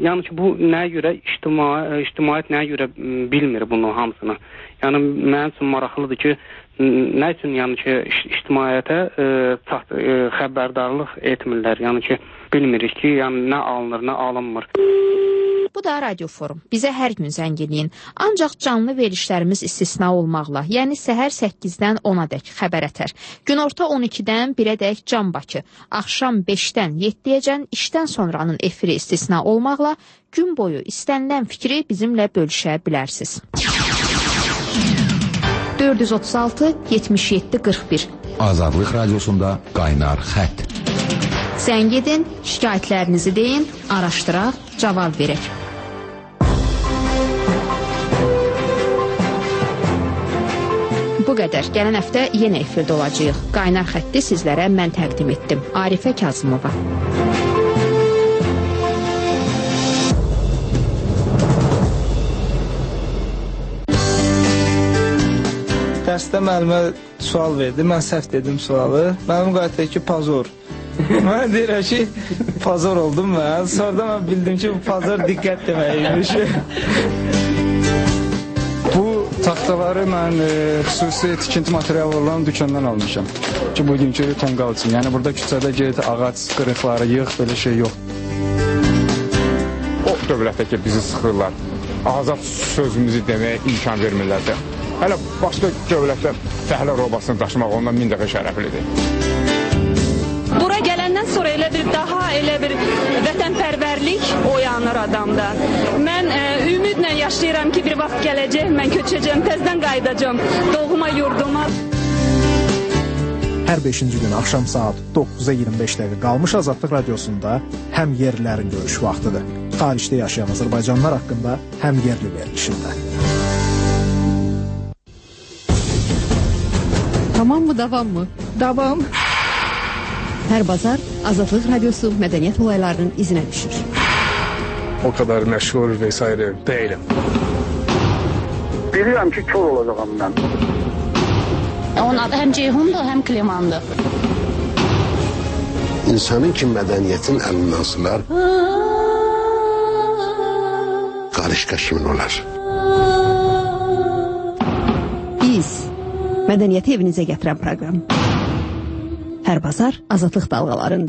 Yəni ki, bu nəyə görə ictimaiyyət nəyə görə bilmir bunu hamısını. Yəni mənim üçün maraqlıdır ki, nə üçün yəni ki ictimaiyyətə xəbərdarlıq etmirlər. Yəni ki, bilmirik ki, yəni nə alınır, nə alınmır. Bu da Radio Forum. Bizə hər gün zəng eləyin. Ancaq canlı verilişlərimiz istisna olmaqla, yəni səhər 8-dən 10-a dək xəbər ətər. Günorta 12-dən 1-ə dək Can Bakı, axşam 5-dən 7-yəcən işdən sonranın efiri istisna olmaqla gün boyu istənilən fikri bizimlə bölüşə bilərsiniz. 436 77 41 Azadlıq Radiosunda qaynar xətt. Zəng edin, şikayətlərinizi deyin, araşdıraq, cavab verək. Bu qədər. Gələn həftə yenə efirdə olacağıq. Qaynar xətti sizlərə mən təqdim etdim. Arifə Kazımova. Dərsdə müəllimə sual verdi. Mən səhv dedim sualı. Mənim qayıtdı ki, pazor. Mən deyirəm ki, pazor oldum mən. Sonra mən bildim ki, bu pazor diqqət deməkmiş. Bu taxtaları mən xüsusi tikinti materialı olan dükkandan almışam. Ki, bugünkü tonqal üçün. Yəni, burada küçədə get, ağac qırıqları yığ, belə şey yox. O dövlətdə ki, bizi sıxırlar. Azad sözümüzü deməyə imkan vermirlərsə. Hələ başqa dövlətdə fəhlə robasını daşımaq ondan 1000 dəfə şərəflidir. Bura gələndən sonra elə bir vətənpərvərlik oyanır adamda. Mən ümidlə yaşayıram ki, bir vaxt gələcək, mən köçəcəm, təzdən qayıdacam doğma yurduma. Hər 5-ci gün axşam saat 9-a 25 dəqiqə qalmış Azadlıq Radiosunda həm yerlilərin görüş vaxtıdır. Xaricdə yaşayan Azərbaycanlılar haqqında həm yerli verilişində. Tamam mı, davam mı? Davam. Hər bazar Azadlıq Radiosu mədəniyyət olaylarının izinə düşür. O kadar məşhur vesaire değilim. Bilirəm ki, kör olacağım mən. Onun adı həm Ceyhundur, həm Klimandır. İnsanın ki, mədəniyyətin əlindən sılar, qarışqa kimin olar? Biz mədəniyyəti evinizə gətirən proqram. Hər bazar Azadlıq dalğalarında.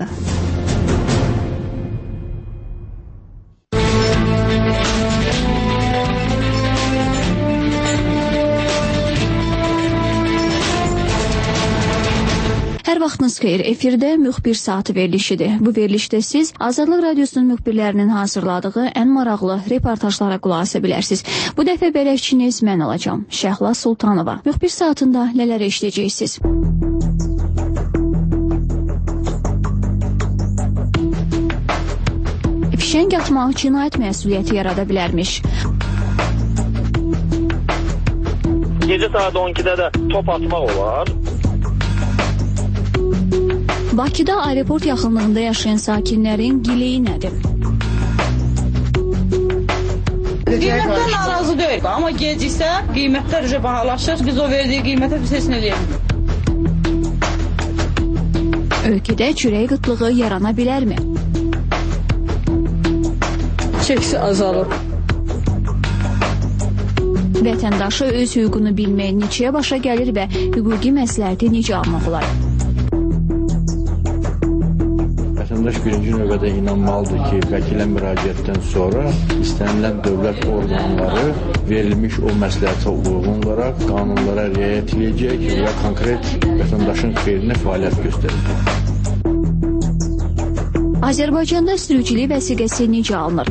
Hər vaxtınız xeyir, efirdə müxbir saatı verilişidir. Bu verilişdə siz Azadlıq Radiosunun müxbirlərinin hazırladığı ən maraqlı reportajlara qulaq asa bilərsiniz. Bu dəfə bələdçiniz mən olacağım, Şəhla Sultanova. Müxbir saatında nələr eşidəcəksiniz? Fişəng atmaq cinayət məsuliyyəti yarada bilərmiş. Gecə saat 12-də də top atmaq olar. Bakıda aeroport yaxınlığında yaşayan sakinlərin gileyi nədir? Qiymətdən narazı deyil, amma geciksə qiymətlər bahalaşır, biz o verdiyi qiymətə biz heç nə vermirik. Ölkədə çörək qıtlığı yarana bilərmi? Çəksi azalır. Vətəndaşı öz hüququnu bilmək neçəyə başa gəlir və hüquqi məsləhəti necə almaq olar? Vətəndaş birinci növbədə inanmalıdır ki, vəkilə müraciətdən sonra istənilən dövlət orqanları verilmiş o məsləhətə uyğun olaraq qanunlara riayət edəcək və konkret vətəndaşın xeyrinə fəaliyyət göstərəcək. Azərbaycanda sürücülük vəsiqəsi necə alınır?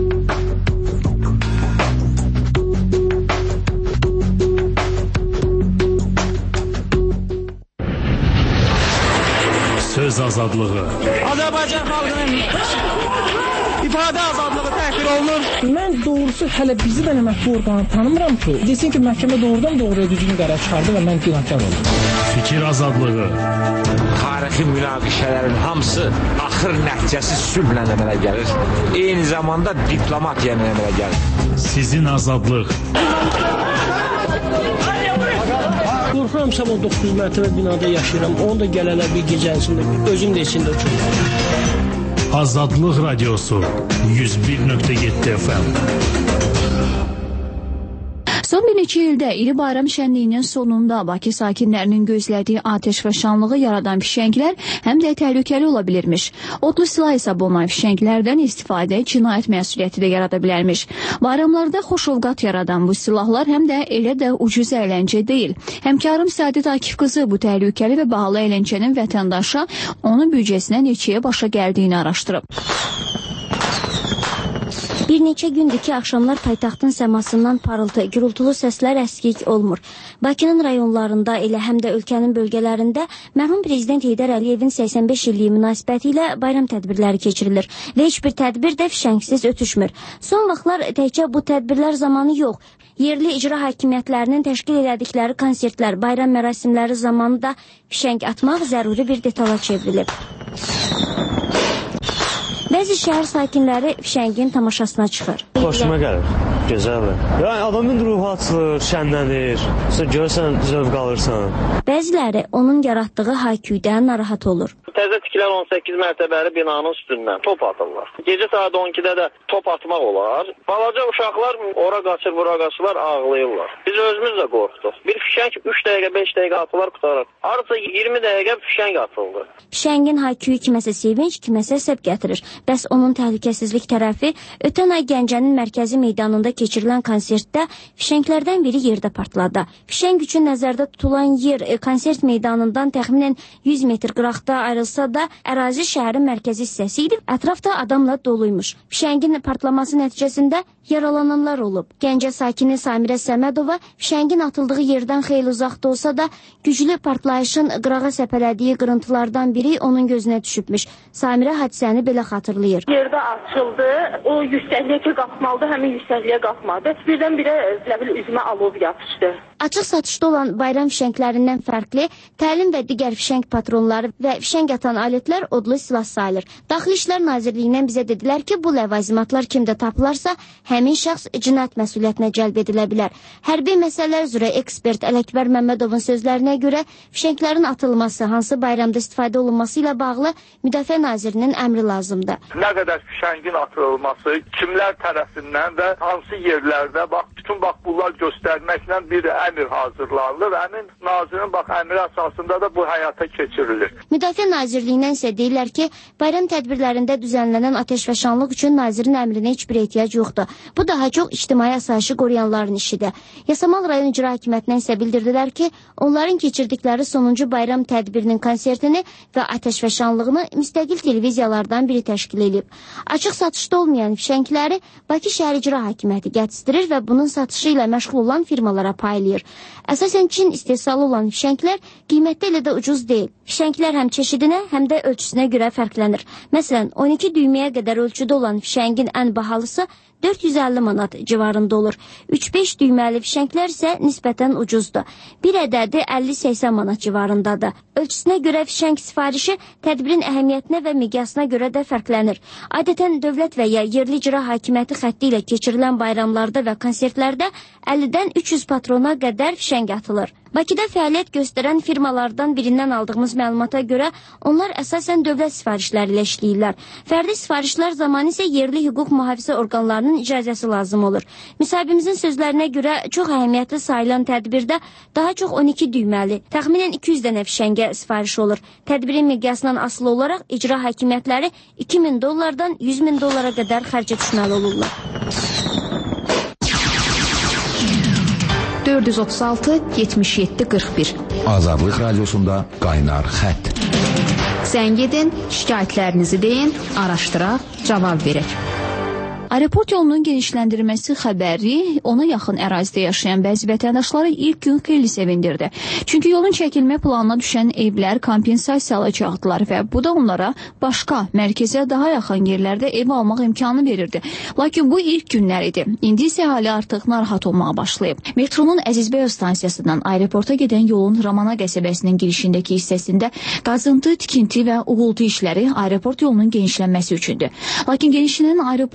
Söz azadlığı. Azərbaycan xalqının ifadə azadlığı təhqir olunur. Mən doğrusu hələ bizi də məhkəmə orqanı tanımıram ki, desin ki, məhkəmə doğrudan doğruya düzgün qərar çıxardı və mən günahkar oldum. Fikir azadlığı. Tarixi münaqişələrin hamısı axır nəticəsi sülhlə əmələ gəlir. Eyni zamanda diplomatiya əmələ gəlir. Sizin azadlıq. Qorxuram, sabah 9 mərtəbə binada yaşayıram. Onu da gələlər bir gecənin içində, özüm də içində uçurum. Azadlıq Radiosu 101.7 FM. Son bir neçə ildə iri bayram şənliyinin sonunda Bakı sakinlərinin gözlədiyi atəşfəşanlığı yaradan fişənglər həm də təhlükəli ola bilirmiş. Odlu silah hesab olunan fişənglərdən istifadə cinayət məsuliyyəti də yarada bilərmiş. Bayramlarda xoşovqat yaradan bu silahlar həm də elə də ucuz əyləncə deyil. Həmkarım Səadət Akif qızı bu təhlükəli və bahalı əyləncənin vətəndaşa onun büdcəsinə neçəyə başa gəldiyini araşdırıb. Bir neçə gündür ki, axşamlar paytaxtın səmasından parıltı, gürültülü səslər əskik olmur. Bakının rayonlarında, elə həm də ölkənin bölgələrində mərhum prezident Heydər Əliyevin 85 illiyi münasibəti ilə bayram tədbirləri keçirilir və heç bir tədbir də fişəngsiz ötüşmür. Son vaxtlar təkcə bu tədbirlər zamanı yox, yerli icra hakimiyyətlərinin təşkil elədikləri konsertlər, bayram mərasimləri zamanı da fişəng atmaq zəruri bir detala çevrilib. Bəzi şəhər sakinləri fişəngin tamaşasına çıxır. Xoşuma gəlir, gözəldir. Yəni adamın ruhu açılır, şənlənir, görsən zövq alırsan. Bəziləri onun yaratdığı hayküydən narahat olur. Təzə tikilər 18 mərtəbəli binanın üstündən top atırlar. Gecə saat 12-də də top atmaq olar. Balaca uşaqlar ora qaçır, bura qaçırlar, ağlayırlar. Biz özümüz də qorxduq. Bir fişəng 3 dəqiqə, 5 dəqiqə atılar, qutarır. Arıca 20 dəqiqə fişəng atıldı. Fişəngin hayküyü kiməsə sevinç, kiməsə səb gətirir. Bəs onun təhlükəsizlik tərəfi ötən ay Gəncənin mərkəzi meydanında keçirilən konsertdə fişənglərdən biri yerdə partladı. Fişəng üçün nəzərdə tutulan yer konsert meydanından təxminən 100 metr qıraqda ayrılsa da ərazi şəhərin mərkəzi hissəsi idi. Ətrafda adamla doluymuş. Fişəngin partlaması nəticəsində yaralananlar olub. Gəncə sakini Samirə Səmədova fişəngin atıldığı yerdən xeyli uzaqda olsa da güclü partlayışın qırağa səpələdiyi qırıntılardan biri onun gözünə düşübmüş. Samirə hadisəni belə xatırlayır. Yerdə açıldı, o yüksəkliyə ki qalxmalıdır, həmin yüksəkliyə qalxmadı. Birdən-birə üzümə alov yapışdı. Açıq satışda olan bayram fişənglərindən fərqli, təlim və digər fişəng patronları və fişəng atan alətlər odlu silah sayılır. Daxili İşlər Nazirliyindən bizə dedilər ki, bu ləvazimatlar kimdə tapılarsa, həmin şəxs cinayət məsuliyyətinə cəlb edilə bilər. Hərbi məsələlər üzrə ekspert Ələkbər Məmmədovun sözlərinə görə fişənglərin atılması, hansı bayramda istifadə olunması ilə bağlı Müdafiə Nazirinin əmri lazımdır. Nə qədər fişəngin atılması, kimlər tərəfindən və hansı yerlərdə, bütün bunlar göstərməklə bir əmr hazırlanır. Həmin nazirin əmri əsasında da bu həyata keçirilir. Müdafiə Nazirliyindən isə deyirlər ki, bayram tədbirlərində düzənlənən atəşfəşanlıq üçün nazirin əmrinə heç bir ehtiyac yoxdur. Bu daha çox ictimai asayişi qoruyanların işidir. Yasamal rayon icra hakimiyyətindən isə bildirdilər ki, onların keçirdikləri sonuncu bayram tədbirinin konsertini və atəşfəşanlığını müstəqil televiziyalardan biri təşkil edib. Açıq satışda olmayan fişəngləri Bakı şəhər icra hakimiyyəti gətizdirir və bunun satışı ilə məşğul olan firmalara paylayır. Əsasən Çin istehsalı olan fişənglər qiymətdə elə də ucuz deyil. Fişənglər həm çeşidinə, həm də ölçüsünə görə fərqlənir. Məsələn, 12 düyməyə qədər ölçüdə olan fişəngin ən bahalısı 450 manat civarında olur. 3-5 düyməli fişənglər isə nisbətən ucuzdur. Bir ədədi 50-80 manat civarındadır. Ölçüsünə görə fişəng sifarişi tədbirin əhəmiyyətinə və miqyasına görə də fərqlənir. Adətən dövlət və ya yerli icra hakimiyyəti xətti ilə keçirilən bayramlarda və konsertlərdə 50-dən 300 patrona qədər fişəng atılır. Bakıda fəaliyyət göstərən firmalardan birindən aldığımız məlumata görə onlar əsasən dövlət sifarişləri ilə işləyirlər. Fərdi sifarişlər zamanı isə yerli hüquq mühafizə orqanlarının icazəsi lazım olur. Müsahibimizin sözlərinə görə çox əhəmiyyətli sayılan tədbirdə daha çox 12 düyməli, təxminən 200 dənə fişəngə sifariş olur. Tədbirin miqyasından asılı olaraq icra hakimiyyətləri $2000-dan $100,000 qədər xərcə düşməli olurlar. 436 77 41 Azadlıq Radiosunda Qaynar Xətt. Zəng edin, şikayətlərinizi deyin, araşdıraq, cavab verək. Aeroport yolunun genişləndirilməsi xəbəri ona yaxın ərazidə yaşayan bəzi vətəndaşları ilk gün xeyli sevindirdi. Çünki yolun çəkilmə planına düşən evlər kompensasiya alacaqdılar və bu da onlara başqa, mərkəzə daha yaxın yerlərdə ev almaq imkanı verirdi. Lakin bu ilk günlər idi. İndi isə əhali artıq narahat olmağa başlayıb. Metronun Əzizbəy stansiyasından aeroporta gedən yolun Ramana qəsəbəsinin girişindəki hissəsində qazıntı, tikinti və uğultu işləri aeroport yolunun genişlənməsi üçündür. Lakin genişlənən aeroport yolu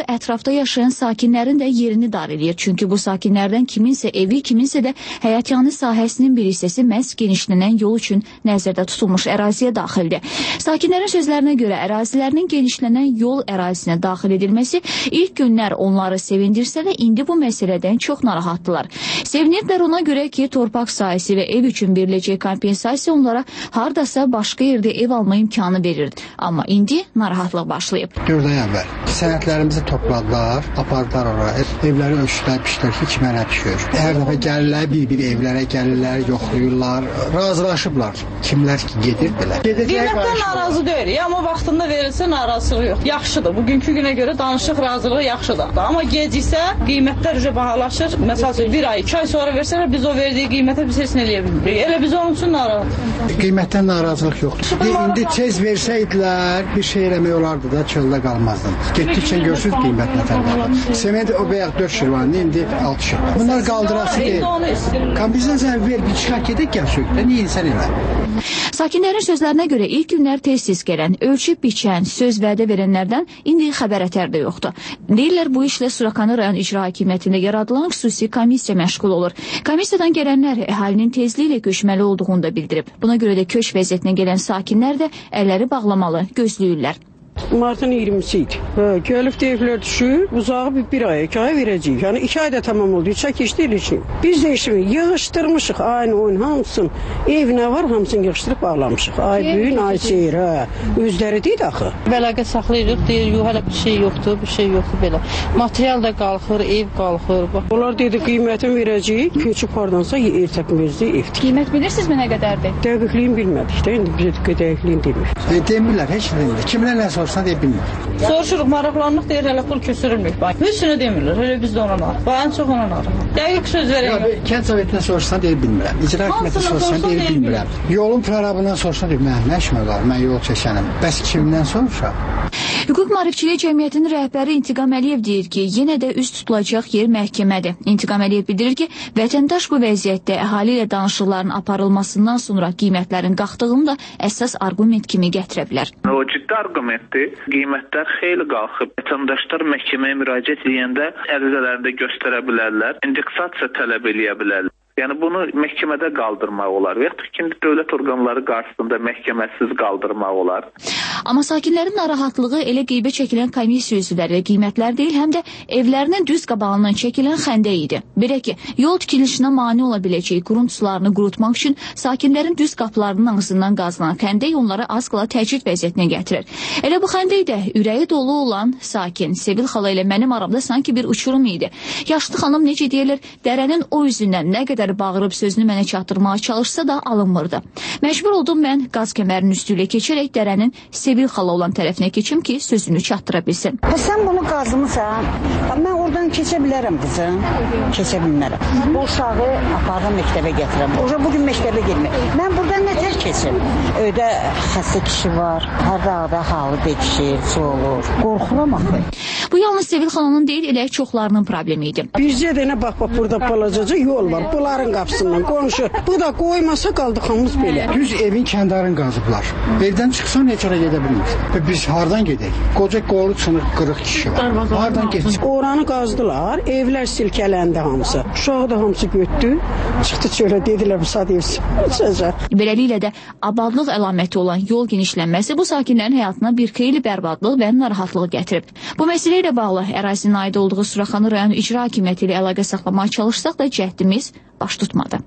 ətrafda yaşayan sakinlərin də yerini dar edir. Çünki bu sakinlərdən kiminsə evi, kiminsə də həyatyanı sahəsinin bir hissəsi məhz genişlənən yol üçün nəzərdə tutulmuş əraziyə daxildir. Sakinlərin sözlərinə görə ərazilərinin genişlənən yol ərazisinə daxil edilməsi ilk günlər onları sevindirsə də indi bu məsələdən çox narahatdılar. Sevinirlər ona görə ki, torpaq sahəsi və ev üçün veriləcək kompensasiya onlara hardasa başqa yerdə ev alma imkanı verirdi. Amma indi narahatlıq başlayıb. 4 ay əvvəl sənədlərimizi topladılar, apardılar oraya. Evləri ölçdülər, biçdilər ki, kimə nə düşür. Hər dəfə gəlirlər, bir evlərə gəlirlər, yoxlayırlar, razılaşıblar. Kimlər ki, gedirdilər. Qiymətdən narazı deyirik, amma vaxtında verilsə narazılığı yox. Yaxşıdır, bugünkü günə görə danışıq razılığı yaxşıdır. Amma geciksə qiymətlər bahalaşır. Məsələn, 1 ay, 2 ay sonra versələr biz o verdiyi qiymətə biz heç nə eləyə bilmirik. Elə biz onun üçün narazıyıq. Qiymətdən narazılıq yoxdur. İndi tez versəydilər, bir şey eləmək olardı da çöldə qalmazdı. Getdikcə görürsünüz qiymət nətərdir. Sement o bayaq 4 şirvanlı, indi 6 şirvan. Bunlar qaldırası deyil. Kompensasiya ver, bir çıxaq gedək gəl sökdə, niyə insan elə? Sakinlərin sözlərinə görə ilk günlər tez-tez gələn, ölçüb biçən, söz vədə verənlərdən indi xəbər-ətər də yoxdur. Deyirlər bu işlə Suraxanı rayon icra hakimiyyətində yaradılan xüsusi komissiya məşğul olur. Komissiyadan gələnlər əhalinin tezliklə köçməli olduğunu da bildirib. Buna görə də köç vəziyyətinə gələn sakinlər də əlləri bağlamalı, gözləyirlər. Martın 20-si idi. Gəlib deyiblər düşür, uzağı bir ay, 2 ay verəcəyik. Yəni 2 ayda tamam oldu, çəkişdir için. Biz də işimi yığışdırmışıq, ayın oyun hamısını, ev nə var hamısını yığışdırıb bağlamışıq. Ay büyün, ay seyir, özləri deyil axı. Bəlaqə saxlayırıq, deyir, hələ bir şey yoxdur, belə. Material da qalxır, ev qalxır. Onlar dedi, qiymətini verəcəyik, köçüb hardansa yer təpimizdir, evdir. Qiymət bilirsinizmi nə qədərdir? Dəqiqliyin bilmədik də, indi bizə dəqiqliyin demir. Demirlər, heç nə demir. Kimlər nə sorsan deyə bilmir. Soruşuruq, maraqlanıq deyir, hələ pul köçürülmür. Heç nə demirlər, hələ biz də ona narıq. Ən çox ona narıq. Dəqiq söz verək. Kənd sovetdən sorsan deyə bilmirəm. İcra hakimiyyətinə sorsan deyə bilmirəm. Yolun prorabından sorsan deyə bilmirəm. Nə işim var, mən yol çəkənəm. Bəs kimdən soruşaq? Hüquq Maarifçiliyi Cəmiyyətinin rəhbəri İntiqam Əliyev deyir ki, yenə də üst tutulacaq yer məhkəmədir. İntiqam Əliyev bildirir ki, vətəndaş bu vəziyyətdə əhali ilə danışıqların aparılmasından sonra qiymətlərin qalxdığını da əsas argument kimi gətirə bilər. O ciddi argumentdir. Qiymətlər xeyli qalxıb. Vətəndaşlar məhkəməyə müraciət edəndə ərizələrində göstərə bilərlər, indeksasiya tələb eləyə bilərlər. Yəni bunu məhkəmədə qaldırmaq olar və yaxud ki, dövlət orqanları qarşısında məhkəməsiz qaldırmaq olar. Amma sakinlərin narahatlığı elə qeybə çəkilən komissiya üzvləri qiymətlər deyil, həm də evlərinin düz qabağından çəkilən xəndək idi. Belə ki, yol tikilişinə mane ola biləcək qurun sularını qurutmaq üçün sakinlərin düz qapılarının ağzından qazılan xəndək onları az qala təcrid vəziyyətinə gətirir. Elə bu xəndək də ürəyi dolu olan sakin Sevil xala ilə mənim aramda sanki bir uçurum idi. Yaşlı xanım necə deyirlər, dərənin o üzündən nə qədər bağırıb sözünü mənə çatdırmağa çalışsa da alınmırdı. Məcbur oldum mən qaz kəmərinin üstü ilə keçərək dərənin Sevil xala olan tərəfinə keçim ki, sözünü çatdıra bilsin. Sən bunu qazımısan, mən oradan keçə bilərəm qızım, keçə bilmərəm. Bu uşağı aparım məktəbə gətirəm. Oca bugün məktəbə girmək. Mən buradan nətər keçim? Öydə xəstə kişi var, hər dağda halı dekişir, su olur. Qorxuram axı. Bu yalnız Sevil xalanın deyil, elə çoxlarının problemi idi. Bizcə də nə bax, burada balacaca yol var. Bunların qapısından qonşu. Bu da qoymasa qaldıq hamımız belə. Düz evin kəndarını qazıblar. Evdən çıxsan heç ara gedə bilmirsən. Biz hardan gedək? Qoca qolu çınıq qırıq kişi var. Hardan keçsin? Oranı qazdılar, evlər silkələndi hamısı. Uşağı da hamısı götdü. Çıxdı çölə, dedilər bu saat evsiz. Beləliklə də abadlıq əlaməti olan yol genişlənməsi bu sakinlərin həyatına bir xeyli bərbadlıq və narahatlıq gətirib. Bu məsələ ilə bağlı ərazinin aid olduğu Suraxanı rayon icra hakimiyyəti ilə əlaqə saxlamağa çalışsaq da cəhdimiz baş tutmadı.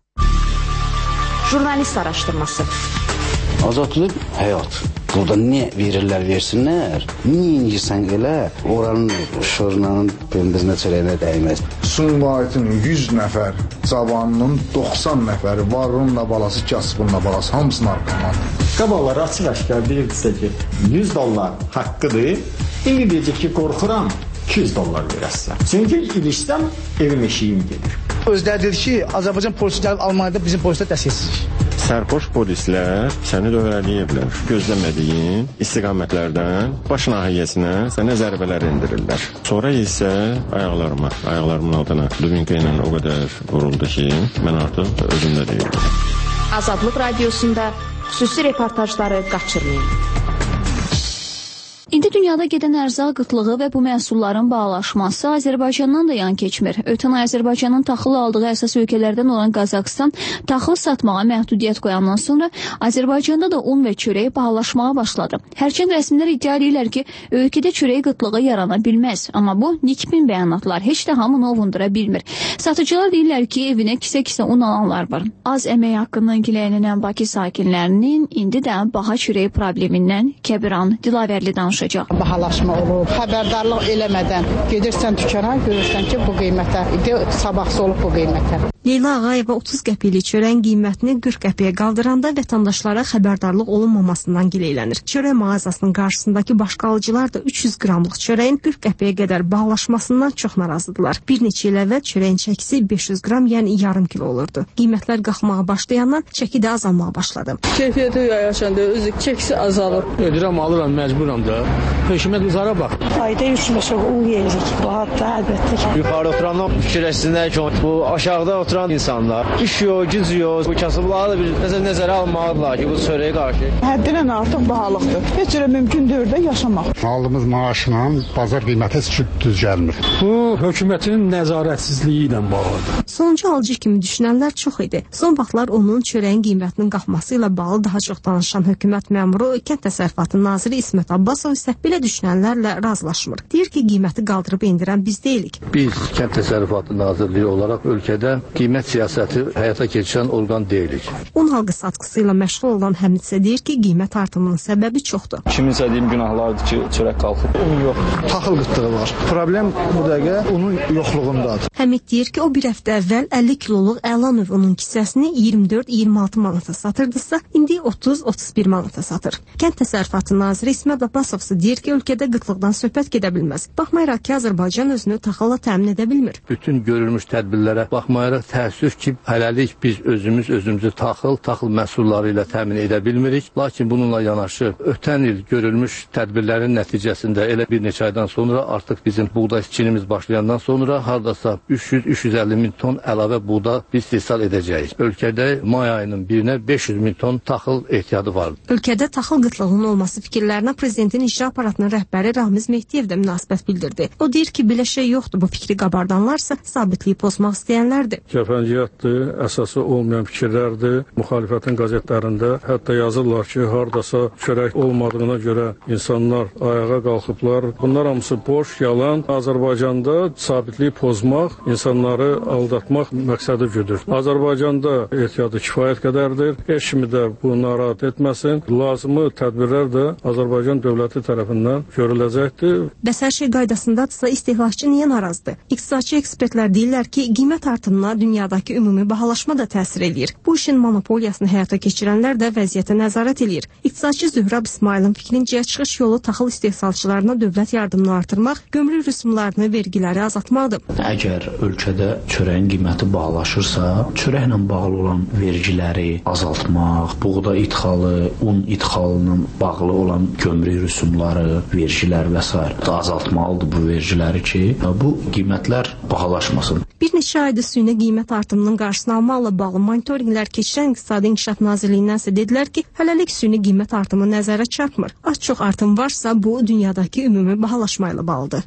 Jurnalist araşdırması. Azadlıq həyat. Burada nə verirlər, versinlər. Niyə inirsən elə? Oranın şorunanın bendizinə çələyinə dəyməz. Sumqayıtın 100 nəfər cavanının 90 nəfəri varınla balası, kasbınla balası hamısının arqasından. Qabalar açıq-aşkar bilirdisə ki, 100 dollar haqqıdır. İndi deyəcək ki, qorxuram, 200 dollar verəsən. Çünki ilişsəm, evim eşiyim gedir. Özləri dedi ki, Azərbaycan polisi gəlib Almaniyada bizim polislər dəstəksizlik. Sərxoş polislər səni dövrələyiblər. Gözləmədiyin istiqamətlərdən baş nahiyəsinə sənə zərbələr endirirlər. Sonra isə ayaqlarımın altına dubinka ilə o qədər vuruldu ki, mən artıq özümdə deyildim. Azadlıq radiosunda xüsusi reportajları qaçırmayın. İndi dünyada gedən ərzaq qıtlığı və bu məhsulların bahalaşması Azərbaycandan da yan keçmir. Ötən ay Azərbaycanın taxıl aldığı əsas ölkələrdən olan Qazaxıstan taxıl satmağa məhdudiyyət qoyandan sonra Azərbaycanda da un və çörək bahalaşmağa başladı. Hərçənd rəsmilər iddia edirlər ki, ölkədə çörək qıtlığı yarana bilməz. Amma bu nikbin bəyanatlar heç də hamını ovundura bilmir. Satıcılar deyirlər ki, evinə kisə-kisə un alanlar var. Az əmək haqqından giləyənən Bakı sakinlərinin indi də baha çörək problemindən Kəbiran Dilavərli danışır. Bahalaşma olur, xəbərdarlıq eləmədən gedirsən dükana, görürsən ki, bu qiymətə, sabahsı olub bu qiymətə. Leyla Ağayeva 30 qəpikli çörəyin qiymətini 40 qəpiyə qaldıranda vətəndaşlara xəbərdarlıq olunmamasından gileylənir. Çörək mağazasının qarşısındakı başqalıcılar da 300 qramlıq çörəyin 40 qəpiyə qədər bahalaşmasından çox narazıdırlar. Bir neçə il əvvəl çörəyin çəkisi 500 qram, yəni yarım kilo olurdu. Qiymətlər qalxmağa başlayandan çəki də azalmağa başladı. Keyfiyyəti yaşandı, özü çəkisi azalır. Edirəm, alıram, məcburam da. Hökumət uzara bax. Ayda 3-5 un yeyirik. Bu hatta əlbəttə ki. Yuxarı oturanlar fikirləşsinlər ki, bu aşağıda oturan insanlar iş yox, güc yox. Bu kasıbları da bir nəzərə almalıdırlar ki, bu çörəyə qarşı. Həddindən artıq bahalıqdır. Heç cürə mümkün deyil də yaşamaq. Aldığımız maaşla bazar qiyməti heç düz gəlmir. Bu hökumətin nəzarətsizliyi ilə bağlıdır. Sonuncu alıcı kimi düşünənlər çox idi. Son vaxtlar onun çörəyin qiymətinin qalxması ilə bağlı daha çox danışan hökumət məmuru Kənd Təsərrüfatı naziri İsmət Abbasov isə belə düşünənlərlə razılaşmır. Deyir ki, qiyməti qaldırıb endirən biz deyilik. Biz Kənd Təsərrüfatı Nazirliyi olaraq ölkədə qiymət siyasəti həyata keçirən orqan deyilik. Un halqı satqısı ilə məşğul olan Həmid deyir ki, qiymət artımının səbəbi çoxdur. Kiminsə deyim günahlardır ki, çörək qalxıb. Un yox, taxıl qıtlığı var. Problem bu dəqiqə unun yoxluğundadır. Həmid deyir ki, o bir həftə əvvəl 50 kiloluq əla növ unun kisəsini 24-26 manata satırdısa, indi 30-31 manata satır. Kənd Təsərrüfatı naziri İsmət Abbasov deyir ki, ölkədə qıtlıqdan söhbət gedə bilməz. Baxmayaraq ki, Azərbaycan özünü taxılla təmin edə bilmir. Bütün görülmüş tədbirlərə baxmayaraq təəssüf ki, hələlik biz özümüzü taxıl məhsulları ilə təmin edə bilmirik. Lakin bununla yanaşı ötən il görülmüş tədbirlərin nəticəsində elə bir neçə aydan sonra artıq bizim buğday çinimiz başlayandan sonra hardasa 300-350 min ton əlavə buğda biz istehsal edəcəyik. Ölkədə may ayının birinə 500 min ton taxıl ehtiyatı var. Ölkədə taxıl qıtlığının olması fikirlərinə prezidentin icra aparatının rəhbəri Ramiz Mehdiyev də münasibət bildirdi. O deyir ki, belə şey yoxdur. Bu fikri qabardanlarsa sabitliyi pozmaq istəyənlərdir. Kəfənciyyatdır, əsası olmayan fikirlərdir. Müxalifətin qəzetlərində hətta yazırlar ki, hardasa çörək olmadığına görə insanlar ayağa qalxıblar. Bunlar hamısı boş, yalan. Azərbaycanda sabitliyi pozmaq, insanları aldatmaq məqsədi güdür. Azərbaycanda ehtiyatı kifayət qədərdir. Heç kimi də bu narahat etməsin. Lazımı tədbirlər də Azərbaycan dövləti tərəfindən görüləcəkdir. Bəs hər şey qaydasındadırsa istehlakçı niyə narazıdır? İqtisadçı ekspertlər deyirlər ki, qiymət artımına dünyadakı ümumi bahalaşma da təsir eləyir. Bu işin monopoliyasını həyata keçirənlər də vəziyyətə nəzarət eləyir. İqtisadçı Zührab İsmailin fikrincə çıxış yolu taxıl istehsalçılarına dövlət yardımını artırmaq, gömrük rüsumlarını, vergiləri azaltmaqdır. Əgər ölkədə çörəyin qiyməti bahalaşırsa, çörəklə bağlı olan vergiləri azaltmaq, buğda idxalı, un idxalının bağlı olan gömrük rüsumları, vergilər və s. azaltmalıdır bu vergiləri ki, bu qiymətlər bahalaşmasın. Bir neçə aydır süni qiymət artımının qarşısını almaqla bağlı monitorinqlər keçirən İqtisadi İnkişaf Nazirliyindən isə dedilər ki, hələlik süni qiymət artımı nəzərə çarpmır. Az-çox artım varsa, bu dünyadakı ümumi bahalaşma ilə bağlıdır.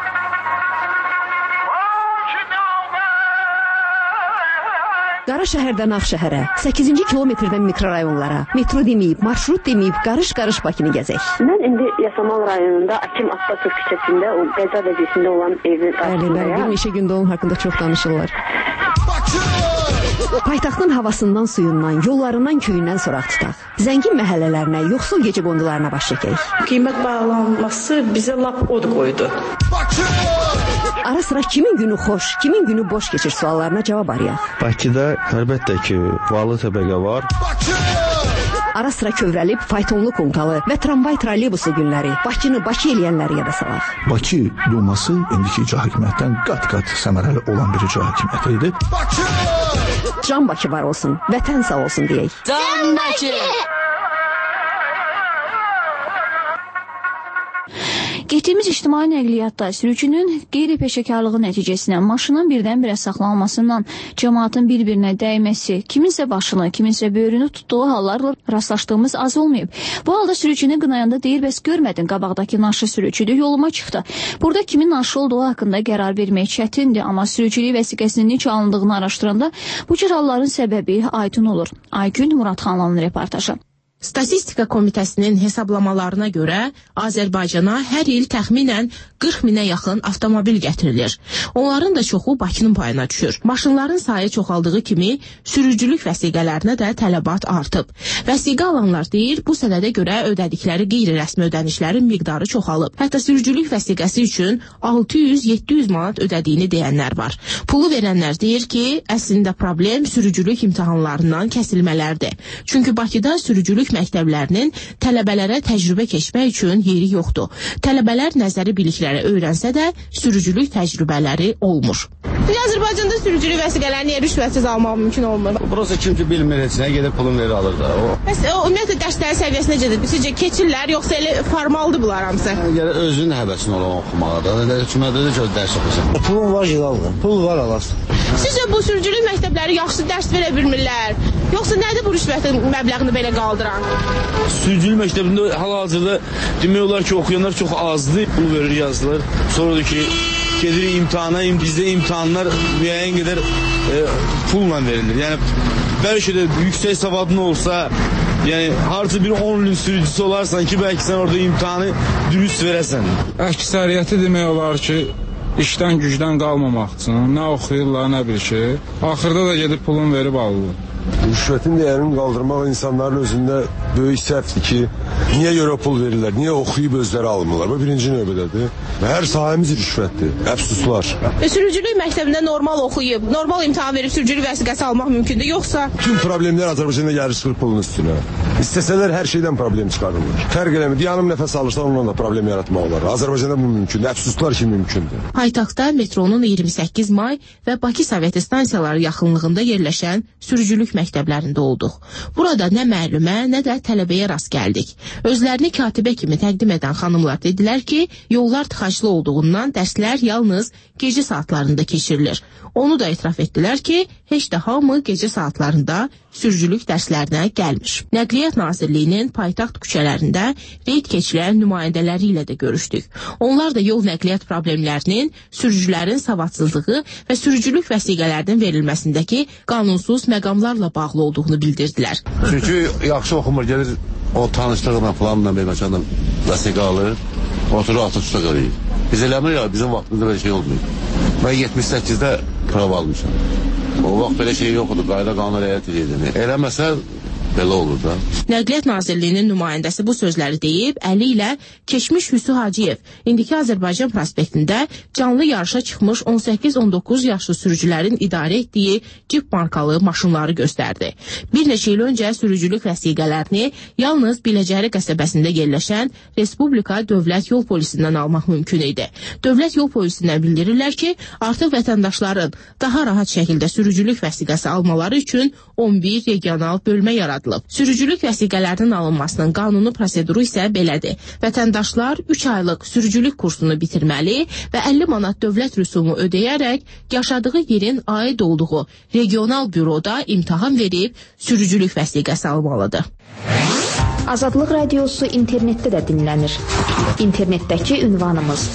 Qara şəhərdən Ağşəhərə, 8-ci kilometrdən mikrorayonlara, metro deməyib, marşrut deməyib, qarış-qarış Bakını gəzək. Mən indi Yasamal rayonunda Akim Abbasov küçəsində, o Qəza vəziyyətində olan evin qarşısındayam. Bir neçə gündə onun haqqında çox danışırlar. Paytaxtın havasından, suyundan, yollarından, köyündən soraq tutaq. Zəngin məhəllələrinə, yoxsul gecə qondularına baş çəkək. Qiymət bağlanması bizə lap od qoydu. Ara sıra kimin günü xoş, kimin günü boş keçir suallarına cavab arayaq. Bakıda əlbəttə ki, varlı təbəqə var. Ara sıra kövrəlib faytonlu konkalı və tramvay trolleybuslu günləri, Bakını Bakı eləyənləri yada salaq. Bakı Duması indiki icra hakimiyyətdən qat-qat səmərəli olan bir icra hakimiyyəti idi. Can Bakı var olsun, vətən sağ olsun deyək. Can Bakı! Getdiyimiz ictimai nəqliyyatda sürücünün qeyri-peşəkarlığı nəticəsində maşının birdən-birə saxlanmasından cəmaatın bir-birinə dəyməsi, kiminsə başını, kiminsə böyrünü tutduğu hallarla rastlaşdığımız az olmayıb. Bu halda sürücünü qınayanda deyir, bəs görmədin, qabaqdakı naşı sürücüdür, yoluma çıxdı. Burada kimin naşı olduğu haqqında qərar vermək çətindir, amma sürücülük vəsiqəsinin necə alındığını araşdıranda bu cür halların səbəbi aydın olur. Aygün Muradxanlı'nın reportajı. Statistika Komitəsinin hesablamalarına görə Azərbaycana hər il təxminən 40 minə yaxın avtomobil gətirilir. Onların da çoxu Bakının payına düşür. Maşınların sayı çoxaldığı kimi sürücülük vəsiqələrinə də tələbat artıb. Vəsiqə alanlar deyir, bu sənədə görə ödədikləri qeyri-rəsmi ödənişlərin miqdarı çoxalıb. Hətta sürücülük vəsiqəsi üçün 600-700 manat ödədiyini deyənlər var. Pulu verənlər deyir ki, əslində problem sürücülük imtahanlarından kəsilmələrdir. Çünki Bakıda sürücülük məktəblərinin tələbələrə təcrübə keçmək üçün yeri yoxdur. Tələbələr nəzəri bilikləri öyrənsə də sürücülük təcrübələri olmur. Azərbaycanda sürücülük vəsiqələrini niyə rüşvətsiz almaq mümkün olmur? Burası kim ki bilmir heç nə, gedib pulun verir alır da. Bəs ümumiyyətlə dərslərin səviyyəsi necədir? Sizcə keçirlər, yoxsa elə formaldır bunlar hamısı? Gəlir özünün həvəsin olan oxumağa da. Hökumətdə də dərs oxusun. Pulun var gedaldır. Pul var alasın. Sizcə bu sürücülük məktəbləri yaxşı dərs verə bilmirlər? Yoxsa nədir bu rüşvətin məbləğini belə qaldıran? Sürücülük məktəbində hal-hazırda demək olar ki, oxuyanlar çox azdır. Pul verir, yazılır. Sonra da ki, gedir imtihana, bizdə imtihanlar müəyyən qədər pulla verilir. Yəni, bəlkə də yüksək savadın olsa, yəni harca bir 10 ilin sürücüsü olarsan ki, bəlkə sən orada imtihanı dürüst verəsən. Əksəriyyəti demək olar ki, işdən gücdən qalmamaq üçün nə oxuyurlar, nə bir şey. Axırda da gedib pulun verib alırlar. Rüşvətin dəyərini qaldırmaq insanların özündə böyük səhvdir ki, niyə görə pul verirlər, niyə oxuyub özləri almırlar? Bu birinci növbədədir. Hər sahəmiz rüşvətdir, əfsuslar. Sürücülük məktəbində normal oxuyub, normal imtahan verib sürücülük vəsiqəsi almaq mümkündür, yoxsa? Tüm problemlər Azərbaycanda gəlir çıxır pulun üstünə. İstəsələr hər şeydən problem çıxarırlar. Fərq eləmir, yanım nəfəs alırsan onunla da problem yaratmaq olar. Azərbaycanda bu mümkündür, əfsuslar ki mümkündür. Paytaxtda metronun 28 may və Bakı Sovet stansiyaları yaxınlığında yerləşən sürücülük məktəblərində olduq. Burada nə müəllimə, nə də tələbəyə rast gəldik. Özlərini katibə kimi təqdim edən xanımlar dedilər ki, yollar tıxaclı olduğundan dərslər yalnız gecə saatlarında keçirilir. Onu da etiraf etdilər ki, heç də hamı gecə saatlarında sürücülük dərslərinə gəlmir. Nəqliyyat Nazirliyinin paytaxt küçələrində reyd keçilən nümayəndələri ilə də görüşdük. Onlar da yol nəqliyyat problemlərinin, sürücülərin savadsızlığı və sürücülük vəsiqələrinin verilməsindəki qanunsuz məqamlarla bağlı olduğunu bildirdilər. Çünki yaxşı oxumur, gelir o tanışdığına falanla bir məkandan vəsiqə alır, oturur atı tuta qalıyır. Biz eləmir ya, bizim vaxtımızda belə şey olmuyor. Ben 78'də prova almışam. O vaxt belə şey yoxdur, qayda qanuna riayət edirdi. Eləməsə belə olur da. Nəqliyyat Nazirliyinin nümayəndəsi bu sözləri deyib, əli ilə keçmiş Hüsnü Hacıyev indiki Azərbaycan prospektində canlı yarışa çıxmış 18-19 yaşlı sürücülərin idarə etdiyi Jeep markalı maşınları göstərdi. Bir neçə il öncə sürücülük vəsiqələrini yalnız Biləcəri qəsəbəsində yerləşən Respublika Dövlət Yol Polisindən almaq mümkün idi. Dövlət Yol Polisindən bildirirlər ki, artıq vətəndaşların daha rahat şəkildə sürücülük vəsiqəsi almaları üçün 11 regional bölmə yaradılıb. Sürücülük vəsiqələrinin alınmasının qanuni proseduru isə belədir. Vətəndaşlar 3 aylıq sürücülük kursunu bitirməli və 50 manat dövlət rüsumu ödəyərək yaşadığı yerin aid olduğu regional büroda imtahan verib sürücülük vəsiqəsi almalıdır. Azadlıq Radiosu internetdə də dinlənir. İnternetdəki ünvanımız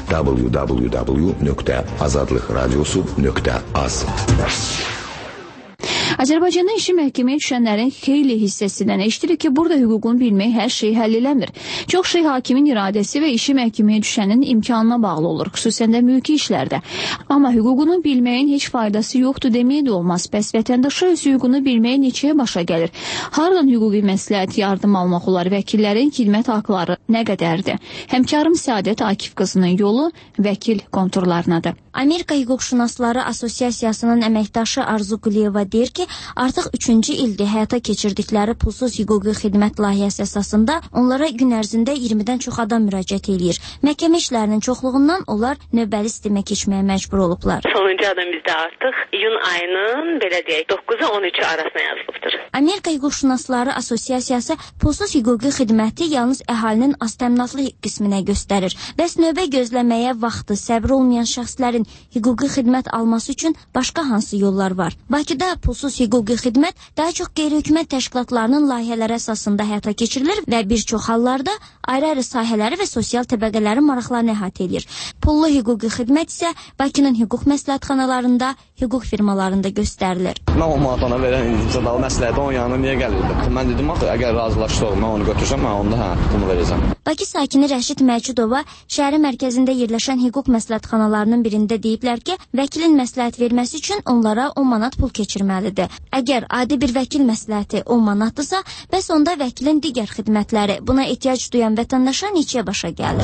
www.azadlıqradiosu.az. Azərbaycanda işi məhkəməyə düşənlərin xeyli hissəsindən eşitirik ki, burada hüququnu bilmək hər şey həll eləmir. Çox şey hakimin iradəsi və işi məhkəməyə düşənin imkanına bağlı olur, xüsusən də mülki işlərdə. Amma hüququnu bilməyin heç faydası yoxdur deməyə də olmaz. Bəs vətəndaşa öz hüququnu bilməyə neçəyə başa gəlir? Hardan hüquqi məsləhət, yardım almaq olar? Vəkillərin xidmət haqları nə qədərdir? Həmkarım Səadət Akif qızının yolu vəkil konturlarınadır. Amerika Hüquqşünasları Assosiasiyasının əməkdaşı Arzu Quliyeva deyir ki, artıq 3-cü ildir həyata keçirdikləri pulsuz hüquqi xidmət layihəsi əsasında onlara gün ərzində 20-dən çox adam müraciət edir. Məhkəmə işlərinin çoxluğundan onlar növbəli sistemə keçməyə məcbur olublar. Sonuncu adam bizdə artıq iyun ayının belə deyək 9-a 13-ü arasına yazılıbdır. Amerika Hüquqşünasları Assosiasiyası pulsuz hüquqi xidməti yalnız əhalinin aztəminatlı qisminə göstərir. Bəs növbə gözləməyə vaxtı, səbri olmayan şəxslərin hüquqi xidmət alması üçün başqa hansı yollar var? Bakıda pulsuz hüquqi xidmət daha çox qeyri-hökumət təşkilatlarının layihələri əsasında həyata keçirilir və bir çox hallarda ayrı-ayrı sahələri və sosial təbəqələrin maraqlarını əhatə edir. Pullu hüquqi xidmət isə Bakının hüquq məsləhətxanalarında, hüquq firmalarında göstərilir. Mən o manatana verən icralı məsləhəti onun yanına niyə gəlirdim? Mən dedim, əgər razılaşsa mən onu götürsəm, mən onda bunu verəcəm. Bakı sakini Rəşid Məcudova şəhərin mərkəzində yerləşən hüquq məsləhətxanalarının birində deyiblər ki, vəkilin məsləhət verməsi üçün onlara 10 manat pul keçirməlidir. Əgər adi bir vəkil məsləhəti 10 manatdırsa, bəs onda vəkilin digər xidmətləri buna ehtiyac duyan vətəndaşa neçəyə başa gəlir?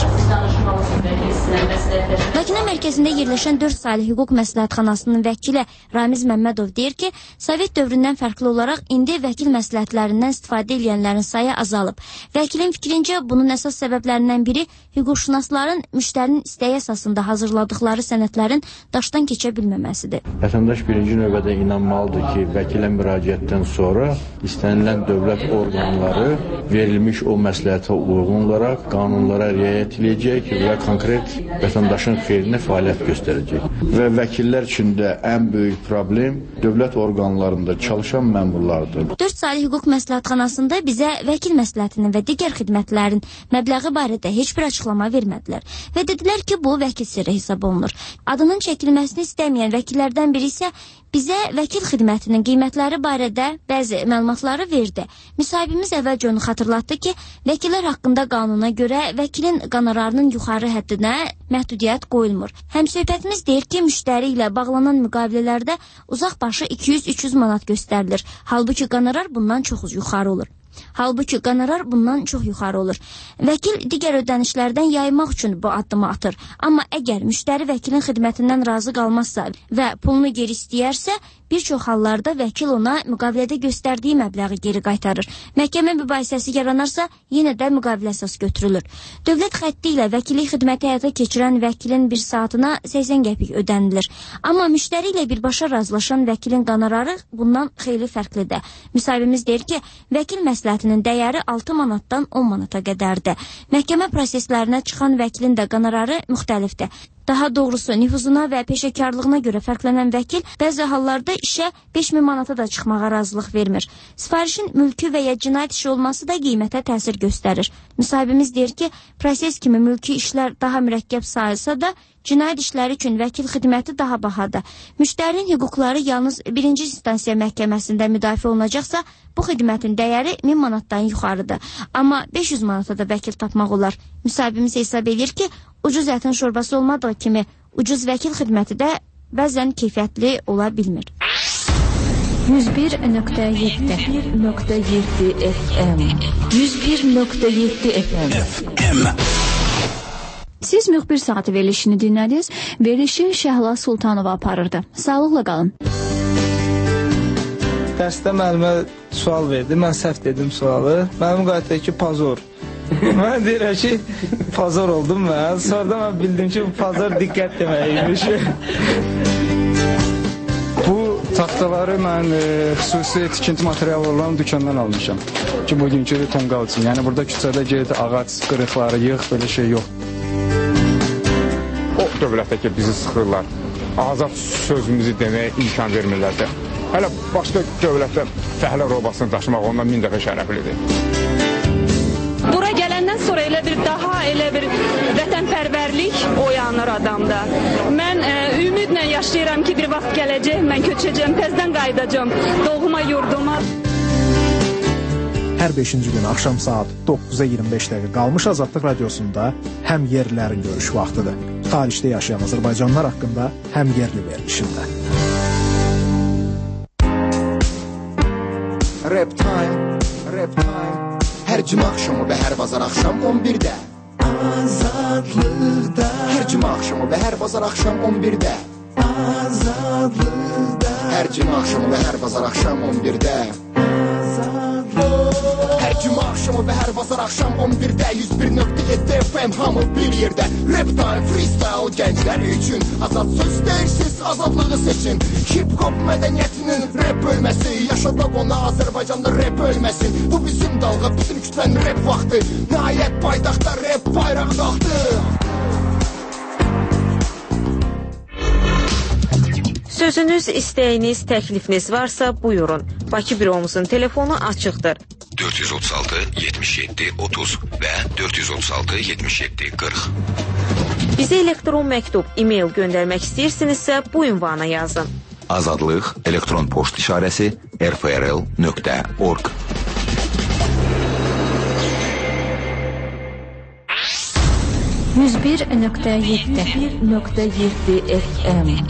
Bakı mərkəzində yerləşən 4 saylı hüquq məsləhətxanasının vəkili Ramiz Məmmədov deyir ki, Sovet dövründən fərqli olaraq indi vəkil məsləhətlərindən istifadə edənlərin sayı azalıb. Vəkilin fikrincə bunun əsas səbəblərindən biri hüquqşünasların müştərinin istəyi əsasında hazırladıkları sənədlərin daşdan keçə bilməməsidir. Vətəndaş birinci növbədə inanmalıdır ki, vəkilə müraciətdən sonra istənilən dövlət orqanları verilmiş o məsləhətə uyğun olaraq qanunlara riayət edəcək və konkret vətəndaşın xeyrinə fəaliyyət göstərəcək. Və vəkillər üçün də ən böyük problem dövlət orqanlarında çalışan məmurlardır. 4 saylı hüquq məsləhətxanasında bizə vəkil məsləhətinin və digər xidmətlərin məbləği barədə heç bir açıqlama vermədilər və dedilər ki, bu vəkil sirri hesab olunur. Adının çəkilməsini istəməyən vəkillərdən biri isə bizə vəkil xidmətinin qiymətləri barədə bəzi məlumatları verdi. Müsahibimiz əvvəlcə onu xatırlatdı ki, vəkillər haqqında qanuna görə vəkilin qonorarının yuxarı həddinə məhdudiyyət qoyulmur. Həmsöhbətimiz deyir ki, müştəri ilə bağlanan müqavilələrdə uzaq başı 200-300 manat göstərilir. Halbuki qonorar bundan çox yuxarı olur. Vəkil digər ödənişlərdən yaymaq üçün bu addımı atır. Amma əgər müştəri vəkilin xidmətindən razı qalmazsa və pulunu geri istəyərsə, bir çox hallarda vəkil ona müqavilədə göstərdiyi məbləği geri qaytarır. Məhkəmə mübahisəsi yaranarsa, yenə də müqavilə əsas götürülür. Dövlət xətti ilə vəkili xidməti həyata keçirən vəkilin bir saatına 80 qəpik ödənilir. Amma müştəri ilə birbaşa razılaşan vəkilin qonorarı bundan xeyli fərqlidir. Müsahibimiz deyir ki, vəkil məsləhətinin dəyəri 6 manatdan 10 manata qədərdir. Məhkəmə proseslərinə çıxan vəkilin də qonorarı müxtəlifdir. Daha doğrusu, nüfuzuna və peşəkarlığına görə fərqlənən vəkil bəzi hallarda işə 5000 manata da çıxmağa razılıq vermir. Sifarişin mülki və ya cinayət işi olması da qiymətə təsir göstərir. Müsahibimiz deyir ki, proses kimi mülki işlər daha mürəkkəb sayılsa da, cinayət işləri üçün vəkil xidməti daha bahadır. Müştərinin hüquqları yalnız 1-ci instansiya məhkəməsində müdafiə olunacaqsa, bu xidmətin dəyəri 1000 manatdan yuxarıdır. Amma 500 manata da vəkil tapmaq olar. Müsahibimiz hesab edir ki, ucuz ətin şorbası olmadığı kimi ucuz vəkil xidməti də bəzən keyfiyyətli ola bilmir. 101.7 FM 101.7 FM Siz müxbir saati verilişini dinlədiniz. Verilişi Şəhla Sultanova aparırdı. Sağlıqla qalın. Dərsdə müəllimə sual verdi. Mən səhv dedim sualı. Mənim qayıtdı ki, pazor. Mən deyirəm ki, pazar oldum mən. Sonra mən bildim ki, pazar diqqət deməkmiş. Bu taxtaları mən xüsusi tikinti materialı olan dükkandan almışam. Ki, bugünkü tonqal üçün. Yəni, burada küçədə ged, ağac qırıqları, yığ, belə şey yox. O dövlətdə ki, bizi sıxırlar. Azad sözümüzü deməyə imkan vermirlər də. Hələ başqa dövlətdə fəhlə robasını daşımaq ondan 1000 dəfə şərəflidir. Bura gələndən sonra elə bir vətənpərvərlik oyanır adamda. Mən ümidlə yaşayıram ki, bir vaxt gələcək, mən köçəcəm, təzdən qayıdacam doğma yurduma. Hər 5-ci gün axşam saat 9-a 25 dəqiqə qalmış Azadlıq Radiosunda həm yerlilərin görüş vaxtıdır. Xaricdə yaşayan Azərbaycanlılar haqqında həm yerli verilişində. Rap time. Hər cümə axşamı və hər bazar axşam 11-də Azadlıqda. Hər cümə axşamı və hər bazar axşam 11-də. Azadlıqda. Hər cümə axşamı və hər bazar axşam 11-də. Hər cümə axşamı və hər bazar axşam 11-də 101.7 FM hamı bir yerdə. Rap time, freestyle gənclər üçün. Azad söz deyirsiz, azadlığı seçin. Hip-hop mədəniyyətinin rap bölməsi. Yaşadaq ona Azərbaycanda rap ölməsin. Bu bizim dalğa, bizim kütlənin rap vaxtı. Nəhayət paytaxtda rap bayraq qalxdı. Sözünüz, istəyiniz, təklifiniz varsa buyurun. Bakı büromuzun telefonu açıqdır. 436 77 30 və 436 77 40. Bizə elektron məktub, e-mail göndərmək istəyirsinizsə bu ünvana yazın. Azadlıq elektron poçt işarəsi rprl.org. %1.7 FM